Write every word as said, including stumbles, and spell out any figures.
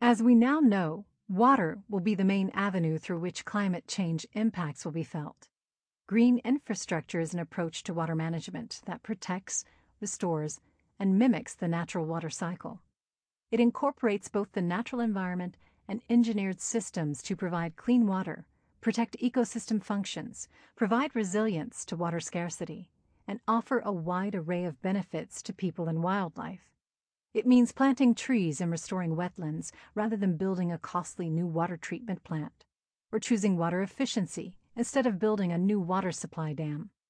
As we now know, water will be the main avenue through which climate change impacts will be felt. Green infrastructure is an approach to water management that protects, restores, and mimics the natural water cycle. It incorporates both the natural environment and engineered systems to provide clean water, protect ecosystem functions, provide resilience to water scarcity, and offer a wide array of benefits to people and wildlife. It means planting trees and restoring wetlands rather than building a costly new water treatment plant, or choosing water efficiency instead of building a new water supply dam.